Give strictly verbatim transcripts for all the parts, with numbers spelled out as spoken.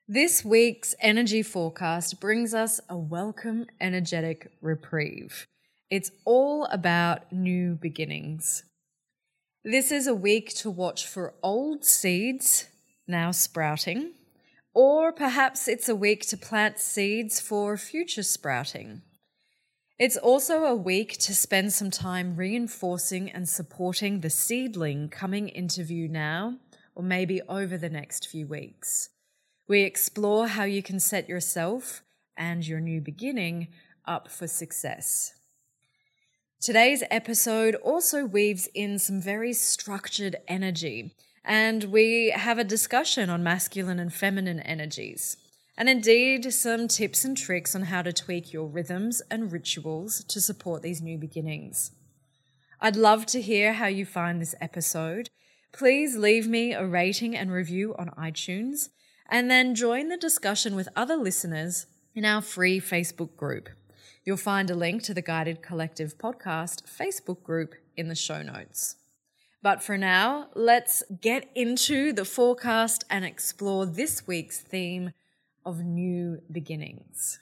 This week's energy forecast brings us a welcome energetic reprieve. It's all about new beginnings. This is a week to watch for old seeds now sprouting, or perhaps it's a week to plant seeds for future sprouting. It's also a week to spend some time reinforcing and supporting the seedling coming into view now, or maybe over the next few weeks. We explore how you can set yourself and your new beginning up for success. Today's episode also weaves in some very structured energy, and we have a discussion on masculine and feminine energies, and indeed some tips and tricks on how to tweak your rhythms and rituals to support these new beginnings. I'd love to hear how you find this episode. Please leave me a rating and review on iTunes, and then join the discussion with other listeners in our free Facebook group. You'll find a link to the Guided Collective Podcast Facebook group in the show notes. But for now, let's get into the forecast and explore this week's theme of new beginnings.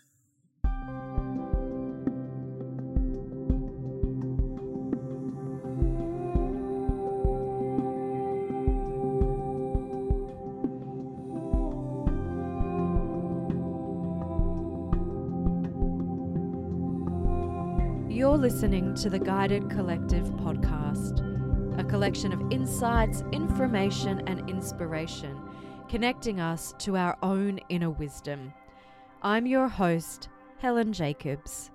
You're listening to the Guided Collective Podcast, a collection of insights, information, and inspiration, connecting us to our own inner wisdom. I'm your host, Helen Jacobs.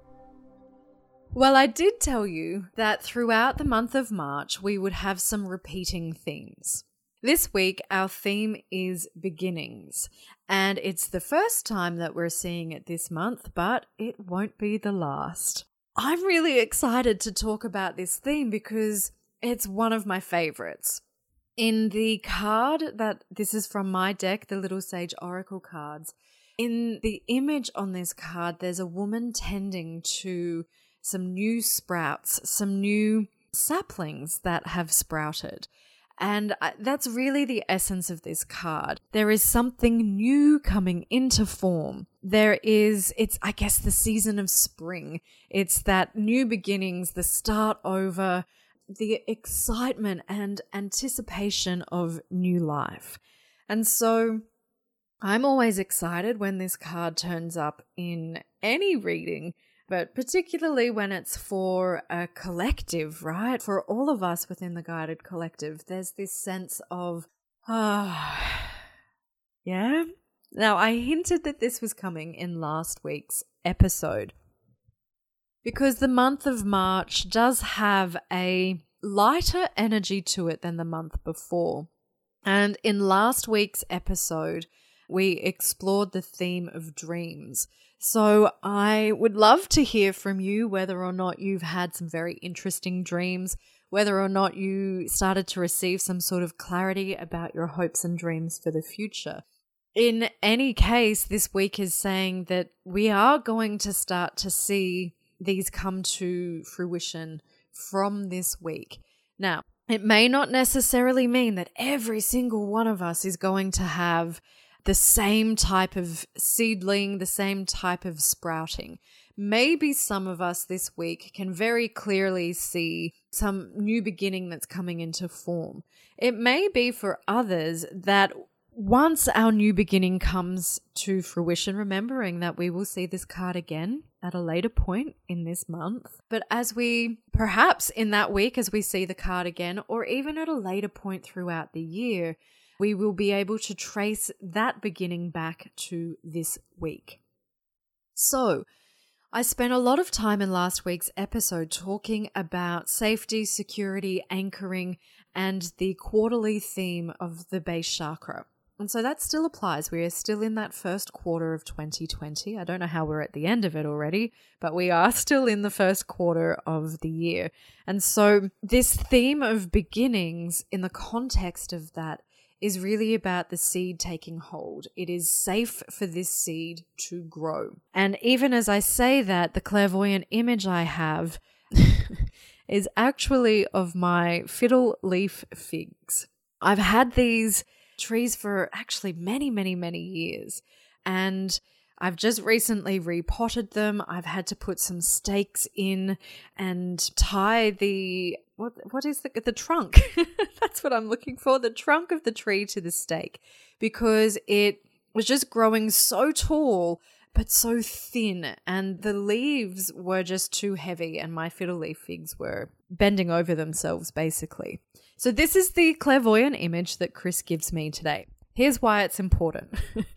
Well, I did tell you that throughout the month of March, we would have some repeating themes. This week, our theme is beginnings, and it's the first time that we're seeing it this month, but it won't be the last. I'm really excited to talk about this theme because it's one of my favorites. In the card that this is from my deck, the Little Sage Oracle cards, in the image on this card, there's a woman tending to some new sprouts, some new saplings that have sprouted. And that's really the essence of this card. There is something new coming into form. There is, it's, I guess, the season of spring. It's that new beginnings, the start over, the excitement and anticipation of new life. And so I'm always excited when this card turns up in any reading, but particularly when it's for a collective, right? For all of us within the Guided Collective, there's this sense of, ah, oh, yeah. Now, I hinted that this was coming in last week's episode because the month of March does have a lighter energy to it than the month before. And in last week's episode, we explored the theme of dreams. So I would love to hear from you whether or not you've had some very interesting dreams, whether or not you started to receive some sort of clarity about your hopes and dreams for the future. In any case, this week is saying that we are going to start to see these come to fruition from this week. Now, it may not necessarily mean that every single one of us is going to have the same type of seedling, the same type of sprouting. Maybe some of us this week can very clearly see some new beginning that's coming into form. It may be for others that once our new beginning comes to fruition, remembering that we will see this card again at a later point in this month, but as we, perhaps in that week as we see the card again, or even at a later point throughout the year, we will be able to trace that beginning back to this week. So, I spent a lot of time in last week's episode talking about safety, security, anchoring, and the quarterly theme of the base chakra. And so that still applies. We are still in that first quarter of twenty twenty. I don't know how we're at the end of it already, but we are still in the first quarter of the year. And so this theme of beginnings in the context of that is really about the seed taking hold. It is safe for this seed to grow. And even as I say that, the clairvoyant image I have is actually of my fiddle leaf figs. I've had these trees for actually many, many, many years. And I've just recently repotted them. I've had to put some stakes in and tie the, what what is the, the trunk? That's what I'm looking for, the trunk of the tree to the stake, because it was just growing so tall but so thin, and the leaves were just too heavy, and my fiddle leaf figs were bending over themselves basically. So this is the clairvoyant image that Chris gives me today. Here's why it's important.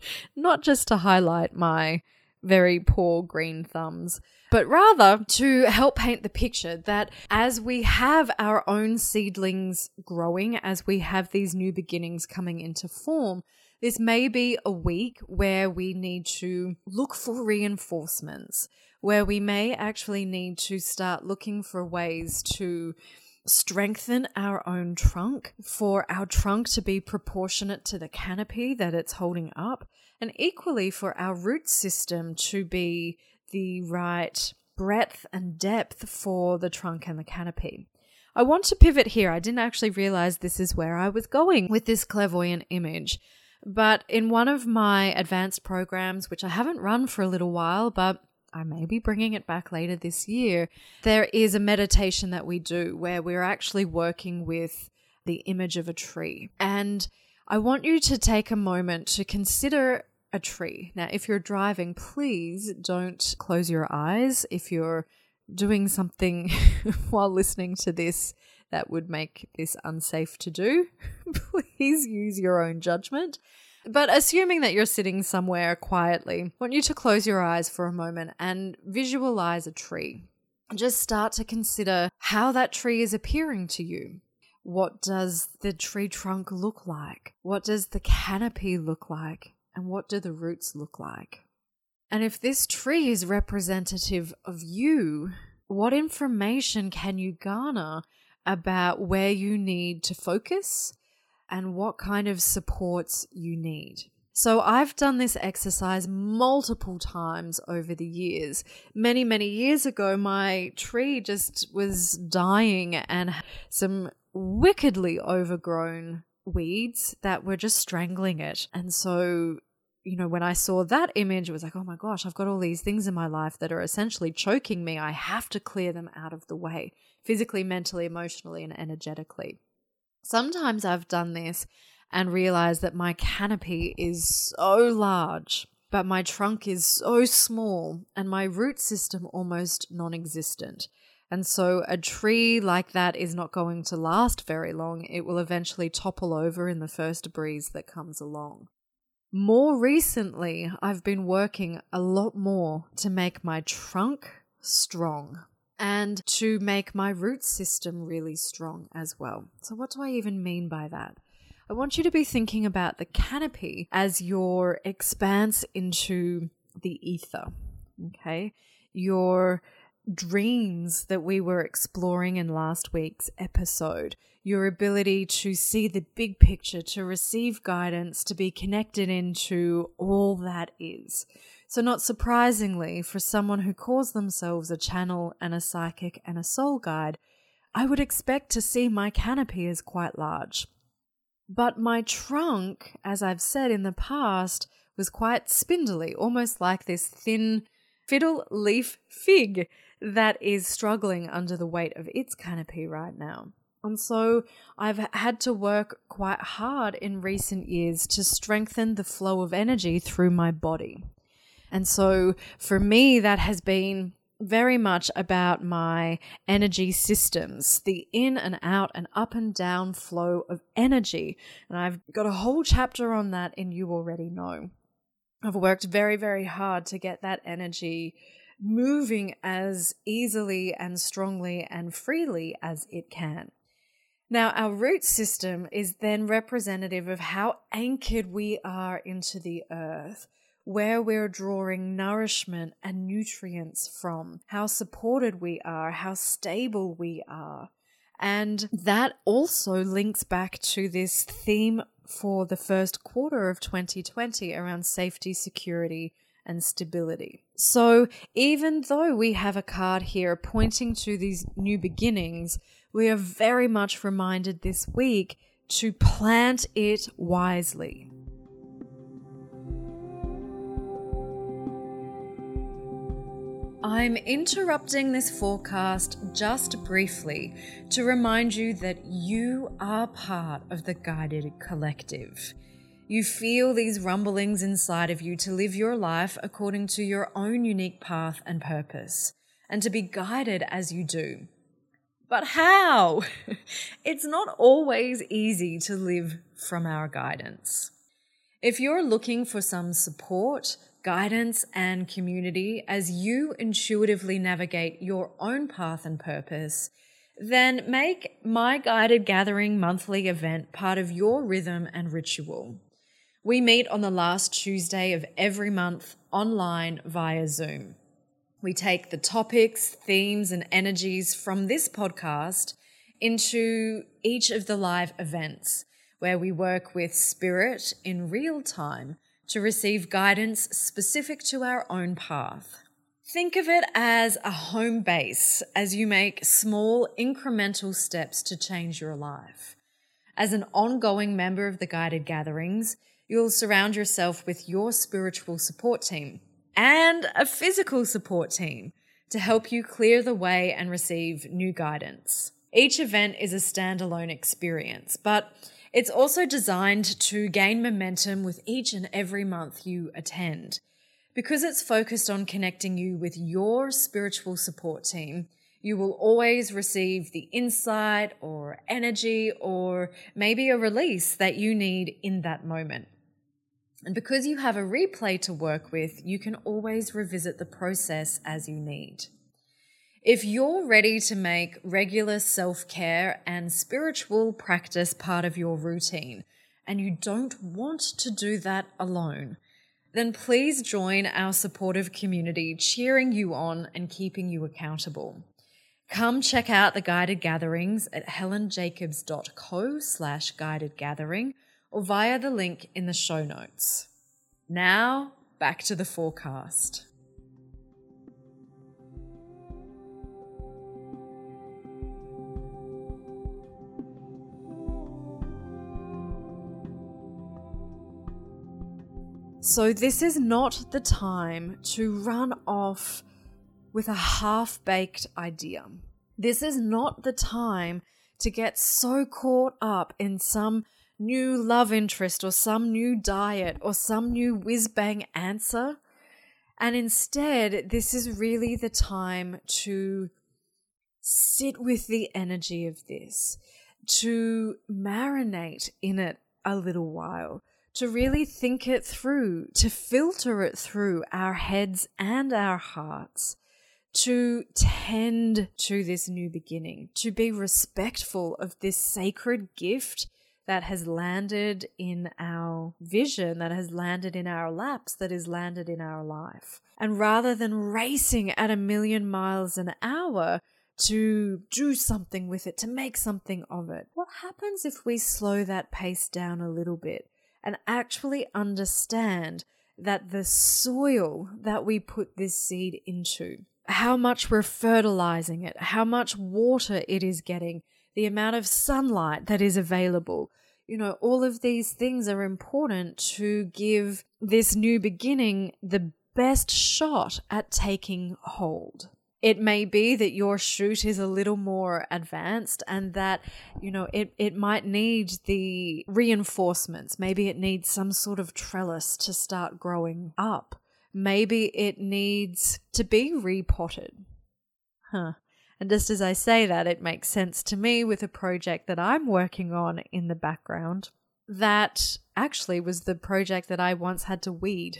Not just to highlight my very poor green thumbs, but rather to help paint the picture that as we have our own seedlings growing, as we have these new beginnings coming into form, this may be a week where we need to look for reinforcements, where we may actually need to start looking for ways to strengthen our own trunk, for our trunk to be proportionate to the canopy that it's holding up, and equally for our root system to be the right breadth and depth for the trunk and the canopy. I want to pivot here. I didn't actually realize this is where I was going with this clairvoyant image. But in one of my advanced programs, which I haven't run for a little while, but I may be bringing it back later this year, there is a meditation that we do where we're actually working with the image of a tree. And I want you to take a moment to consider a tree. Now, if you're driving, please don't close your eyes. If you're doing something while listening to this that would make this unsafe to do, please use your own judgment. But assuming that you're sitting somewhere quietly, I want you to close your eyes for a moment and visualize a tree. Just start to consider how that tree is appearing to you. What does the tree trunk look like? What does the canopy look like? And what do the roots look like? And if this tree is representative of you, what information can you garner about where you need to focus and what kind of supports you need? So I've done this exercise multiple times over the years. Many, many years ago, my tree just was dying and some wickedly overgrown weeds that were just strangling it. And so, you know, when I saw that image, it was like, oh my gosh, I've got all these things in my life that are essentially choking me. I have to clear them out of the way, physically, mentally, emotionally, and energetically. Sometimes I've done this and realized that my canopy is so large, but my trunk is so small and my root system almost non-existent. And so a tree like that is not going to last very long. It will eventually topple over in the first breeze that comes along. More recently, I've been working a lot more to make my trunk strong and to make my root system really strong as well. So what do I even mean by that? I want you to be thinking about the canopy as your expanse into the ether, okay? Your dreams that we were exploring in last week's episode, your ability to see the big picture, to receive guidance, to be connected into all that is. So not surprisingly, for someone who calls themselves a channel and a psychic and a soul guide, I would expect to see my canopy as quite large. But my trunk, as I've said in the past, was quite spindly, almost like this thin fiddle leaf fig that is struggling under the weight of its canopy right now. And so I've had to work quite hard in recent years to strengthen the flow of energy through my body. And so for me, that has been very much about my energy systems, the in and out and up and down flow of energy. And I've got a whole chapter on that in You Already Know. I've worked very, very hard to get that energy moving as easily and strongly and freely as it can. Now, our root system is then representative of how anchored we are into the earth, where we're drawing nourishment and nutrients from, how supported we are, how stable we are. And that also links back to this theme for the first quarter of twenty twenty around safety, security, and stability. So even though we have a card here pointing to these new beginnings, we are very much reminded this week to plant it wisely. I'm interrupting this forecast just briefly to remind you that you are part of the Guided Collective. You feel these rumblings inside of you to live your life according to your own unique path and purpose, and to be guided as you do. But how? It's not always easy to live from our guidance. If you're looking for some support, guidance, and community as you intuitively navigate your own path and purpose, then make my Guided Gathering monthly event part of your rhythm and ritual. We meet on the last Tuesday of every month online via Zoom. We take the topics, themes, and energies from this podcast into each of the live events, where we work with spirit in real time to receive guidance specific to our own path. Think of it as a home base as you make small incremental steps to change your life. As an ongoing member of the Guided Gatherings, you'll surround yourself with your spiritual support team and a physical support team to help you clear the way and receive new guidance. Each event is a standalone experience, but it's also designed to gain momentum with each and every month you attend. Because it's focused on connecting you with your spiritual support team, you will always receive the insight or energy or maybe a release that you need in that moment. And because you have a replay to work with, you can always revisit the process as you need. If you're ready to make regular self-care and spiritual practice part of your routine, and you don't want to do that alone, then please join our supportive community cheering you on and keeping you accountable. Come check out the Guided Gatherings at helenjacobs.co slash guided gathering or via the link in the show notes. Now, back to the forecast. So this is not the time to run off with a half-baked idea. This is not the time to get so caught up in some new love interest or some new diet or some new whiz-bang answer. And instead, this is really the time to sit with the energy of this, to marinate in it a little while, to really think it through, to filter it through our heads and our hearts, to tend to this new beginning, to be respectful of this sacred gift that has landed in our vision, that has landed in our laps, that has landed in our life. And rather than racing at a million miles an hour to do something with it, to make something of it, what happens if we slow that pace down a little bit and actually understand that the soil that we put this seed into, how much we're fertilizing it, how much water it is getting, the amount of sunlight that is available, you know, all of these things are important to give this new beginning the best shot at taking hold. It may be that your shoot is a little more advanced and that, you know, it, it might need the reinforcements. Maybe it needs some sort of trellis to start growing up. Maybe it needs to be repotted. Huh. And just as I say that, it makes sense to me with a project that I'm working on in the background that actually was the project that I once had to weed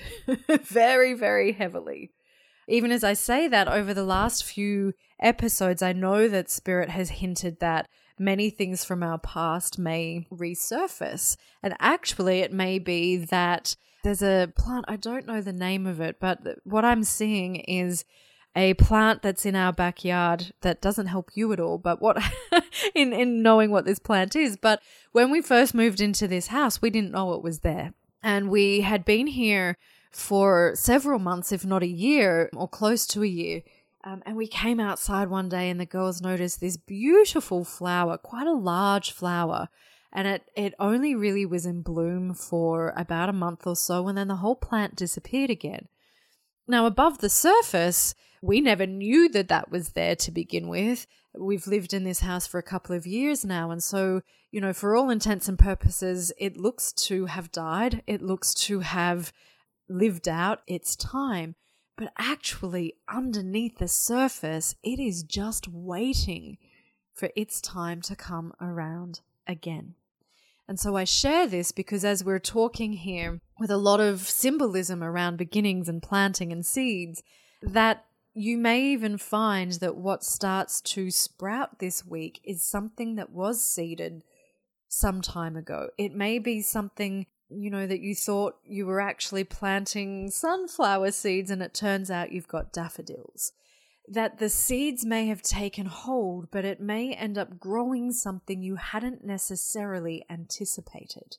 very, very heavily. Even as I say that, over the last few episodes, I know that Spirit has hinted that many things from our past may resurface. And actually, it may be that there's a plant, I don't know the name of it, but what I'm seeing is a plant that's in our backyard that doesn't help you at all, but what in, in knowing what this plant is. But when we first moved into this house, we didn't know it was there. And we had been here for several months, if not a year or close to a year. Um, and we came outside one day and the girls noticed this beautiful flower, quite a large flower. And it, it only really was in bloom for about a month or so, and then the whole plant disappeared again. Now, above the surface, we never knew that that was there to begin with. We've lived in this house for a couple of years now, and so, you know, for all intents and purposes, it looks to have died. It looks to have lived out its time. But actually, underneath the surface, it is just waiting for its time to come around again. And so I share this because as we're talking here with a lot of symbolism around beginnings and planting and seeds, that you may even find that what starts to sprout this week is something that was seeded some time ago. It may be something, you know, that you thought you were actually planting sunflower seeds and it turns out you've got daffodils. That the seeds may have taken hold, but it may end up growing something you hadn't necessarily anticipated.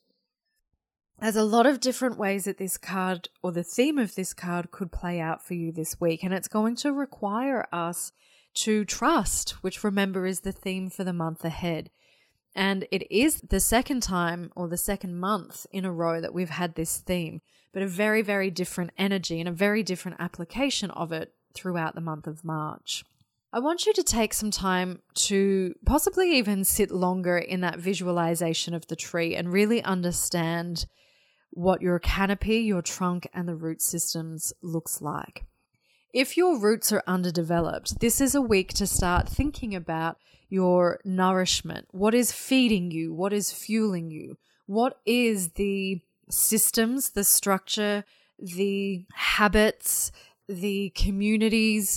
There's a lot of different ways that this card or the theme of this card could play out for you this week, and it's going to require us to trust, which remember is the theme for the month ahead. And it is the second time or the second month in a row that we've had this theme, but a very, very different energy and a very different application of it throughout the month of March. I want you to take some time to possibly even sit longer in that visualization of the tree and really understand what your canopy, your trunk, and the root systems looks like. If your roots are underdeveloped, this is a week to start thinking about your nourishment. What is feeding you? What is fueling you? What is the systems, the structure, the habits, the communities,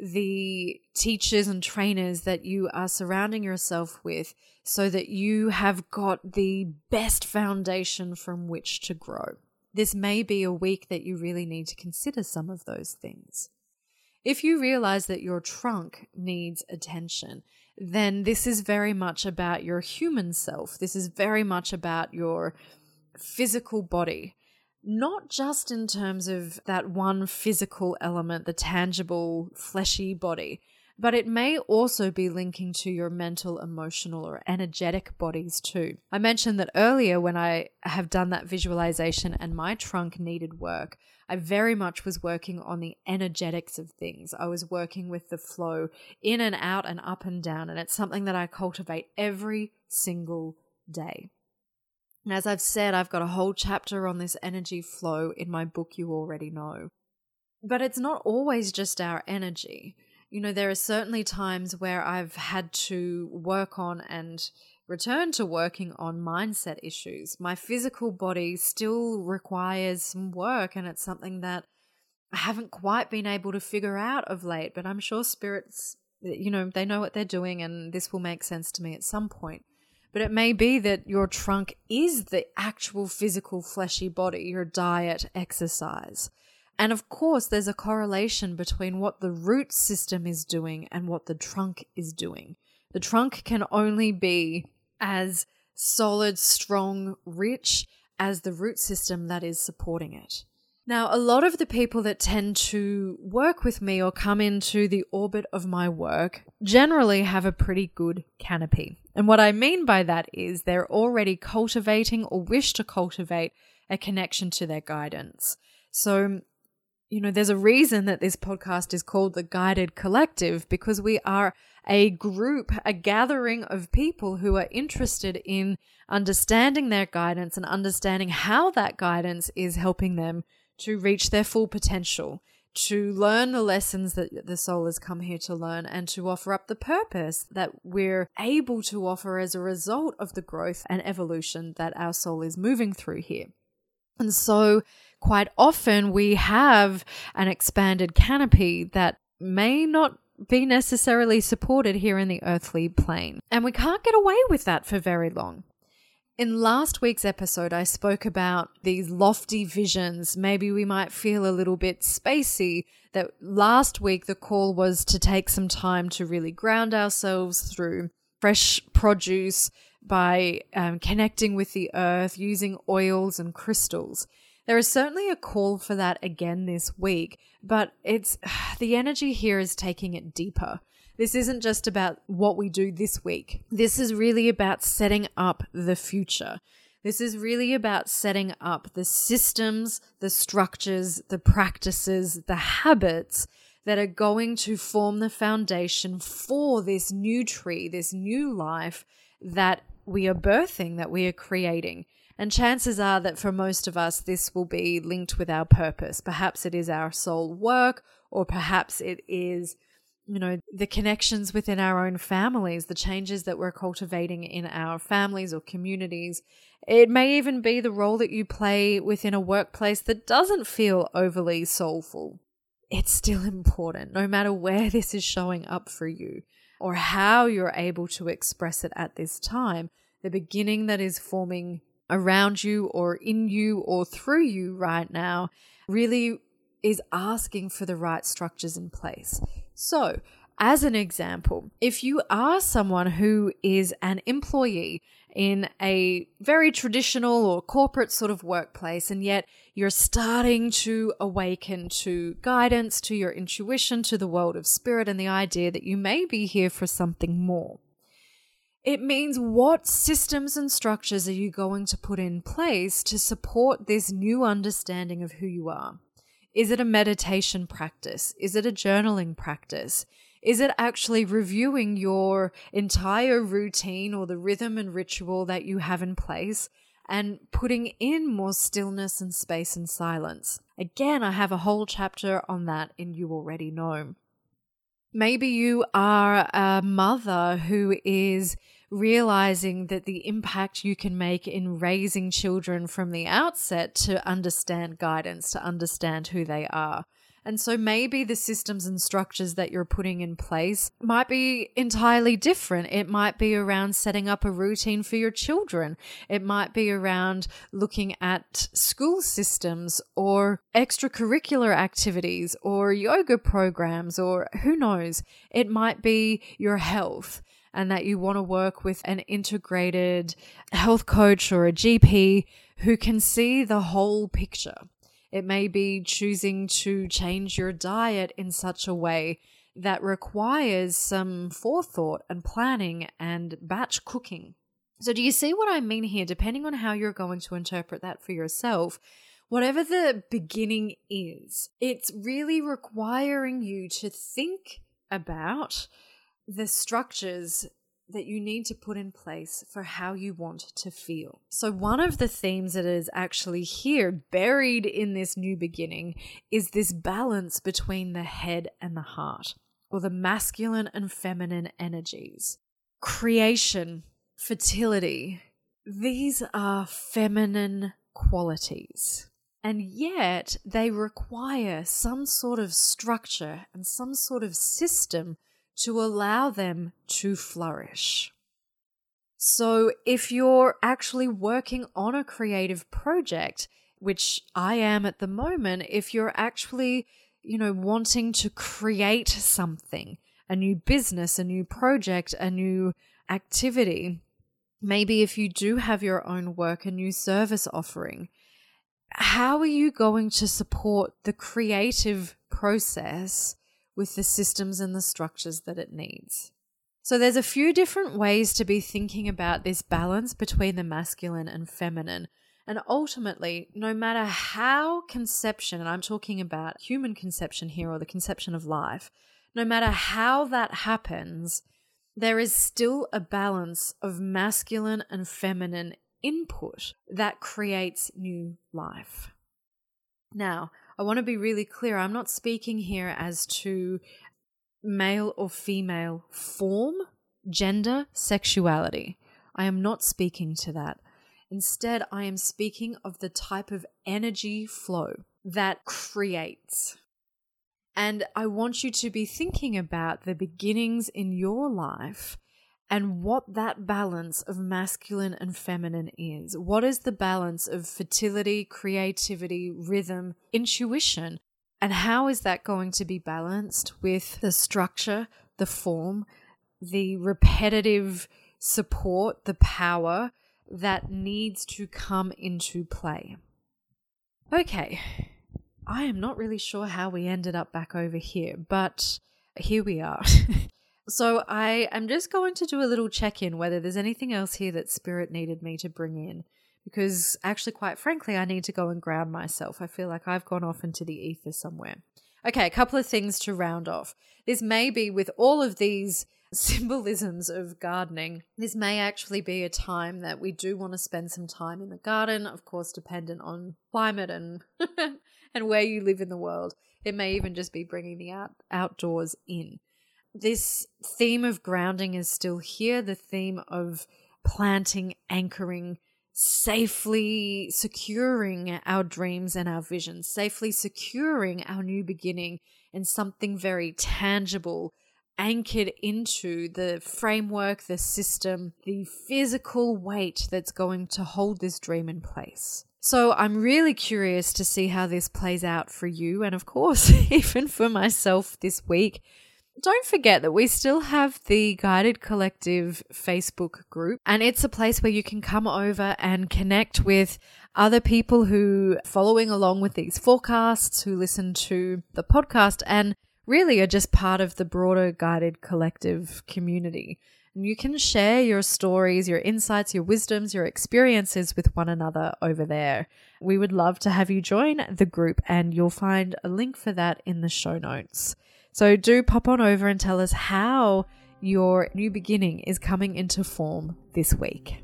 the teachers and trainers that you are surrounding yourself with so that you have got the best foundation from which to grow? This may be a week that you really need to consider some of those things. If you realize that your trunk needs attention, then this is very much about your human self. This is very much about your physical body. Not just in terms of that one physical element, the tangible, fleshy body, but it may also be linking to your mental, emotional, or energetic bodies too. I mentioned that earlier when I have done that visualization and my trunk needed work, I very much was working on the energetics of things. I was working with the flow in and out and up and down, and it's something that I cultivate every single day. And as I've said, I've got a whole chapter on this energy flow in my book you already know. But it's not always just our energy. You know, there are certainly times where I've had to work on and return to working on mindset issues. My physical body still requires some work, and it's something that I haven't quite been able to figure out of late, but I'm sure spirits, you know, they know what they're doing, and this will make sense to me at some point. But it may be that your trunk is the actual physical fleshy body, your diet, exercise. And of course, there's a correlation between what the root system is doing and what the trunk is doing. The trunk can only be as solid, strong, rich as the root system that is supporting it. Now, a lot of the people that tend to work with me or come into the orbit of my work generally have a pretty good canopy. And what I mean by that is they're already cultivating or wish to cultivate a connection to their guidance. So, you know, there's a reason that this podcast is called The Guided Collective, because we are a group, a gathering of people who are interested in understanding their guidance and understanding how that guidance is helping them to reach their full potential, to learn the lessons that the soul has come here to learn, and to offer up the purpose that we're able to offer as a result of the growth and evolution that our soul is moving through here. And so quite often we have an expanded canopy that may not be necessarily supported here in the earthly plane. And we can't get away with that for very long. In last week's episode, I spoke about these lofty visions. Maybe we might feel a little bit spacey. That last week the call was to take some time to really ground ourselves through fresh produce by um, connecting with the earth, using oils and crystals. There is certainly a call for that again this week, but it's the energy here is taking it deeper. This isn't just about what we do this week. This is really about setting up the future. This is really about setting up the systems, the structures, the practices, the habits that are going to form the foundation for this new tree, this new life that we are birthing, that we are creating. And chances are that for most of us, this will be linked with our purpose. Perhaps it is our soul work, or perhaps it is, you know, the connections within our own families, the changes that we're cultivating in our families or communities. It may even be the role that you play within a workplace that doesn't feel overly soulful. It's still important, no matter where this is showing up for you or how you're able to express it at this time. The beginning that is forming around you or in you or through you right now really is asking for the right structures in place. So, as an example, if you are someone who is an employee in a very traditional or corporate sort of workplace, and yet you're starting to awaken to guidance, to your intuition, to the world of spirit, and the idea that you may be here for something more, it means what systems and structures are you going to put in place to support this new understanding of who you are? Is it a meditation practice? Is it a journaling practice? Is it actually reviewing your entire routine or the rhythm and ritual that you have in place and putting in more stillness and space and silence? Again, I have a whole chapter on that in You Already Know. Maybe you are a mother who is realizing that the impact you can make in raising children from the outset to understand guidance, to understand who they are. And so maybe the systems and structures that you're putting in place might be entirely different. It might be around setting up a routine for your children. It might be around looking at school systems or extracurricular activities or yoga programs, or who knows. It might be your health, and that you want to work with an integrated health coach or a G P who can see the whole picture. It may be choosing to change your diet in such a way that requires some forethought and planning and batch cooking. So do you see what I mean here? Depending on how you're going to interpret that for yourself, whatever the beginning is, it's really requiring you to think about the structures that you need to put in place for how you want to feel. So one of the themes that is actually here, buried in this new beginning, is this balance between the head and the heart, or the masculine and feminine energies. Creation, fertility, these are feminine qualities. And yet they require some sort of structure and some sort of system to allow them to flourish. So if you're actually working on a creative project, which I am at the moment, if you're actually, you know, wanting to create something, a new business, a new project, a new activity, maybe if you do have your own work, a new service offering, how are you going to support the creative process with the systems and the structures that it needs? So there's a few different ways to be thinking about this balance between the masculine and feminine. And ultimately, no matter how conception, and I'm talking about human conception here, or the conception of life, no matter how that happens, there is still a balance of masculine and feminine input that creates new life. Now, I want to be really clear. I'm not speaking here as to male or female form, gender, sexuality. I am not speaking to that. Instead, I am speaking of the type of energy flow that creates. And I want you to be thinking about the beginnings in your life and what that balance of masculine and feminine is. What is the balance of fertility, creativity, rhythm, intuition? And how is that going to be balanced with the structure, the form, the repetitive support, the power that needs to come into play? Okay, I am not really sure how we ended up back over here, but here we are. So I am just going to do a little check-in whether there's anything else here that Spirit needed me to bring in, because actually, quite frankly, I need to go and ground myself. I feel like I've gone off into the ether somewhere. Okay, a couple of things to round off. This may be, with all of these symbolisms of gardening, this may actually be a time that we do want to spend some time in the garden, of course, dependent on climate and and where you live in the world. It may even just be bringing the out, outdoors in. This theme of grounding is still here, the theme of planting, anchoring, safely securing our dreams and our visions, safely securing our new beginning in something very tangible, anchored into the framework, the system, the physical weight that's going to hold this dream in place. So I'm really curious to see how this plays out for you, and of course, even for myself this week. Don't forget that we still have the Guided Collective Facebook group, and it's a place where you can come over and connect with other people who are following along with these forecasts, who listen to the podcast, and really are just part of the broader Guided Collective community. And you can share your stories, your insights, your wisdoms, your experiences with one another over there. We would love to have you join the group, and you'll find a link for that in the show notes. So do pop on over and tell us how your new beginning is coming into form this week.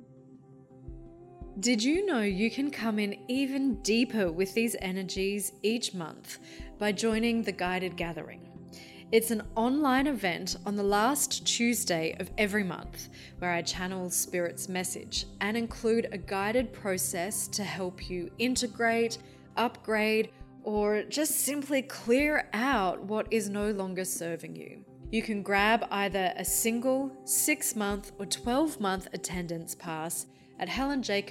Did you know you can come in even deeper with these energies each month by joining the Guided Gathering? It's an online event on the last Tuesday of every month where I channel Spirit's message and include a guided process to help you integrate, upgrade, or just simply clear out what is no longer serving you. You can grab either a single, six-month, or twelve-month attendance pass at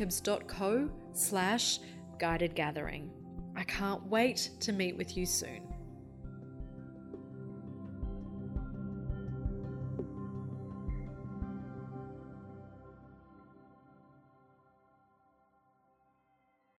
helenjacobs.co slash guided gathering. I can't wait to meet with you soon.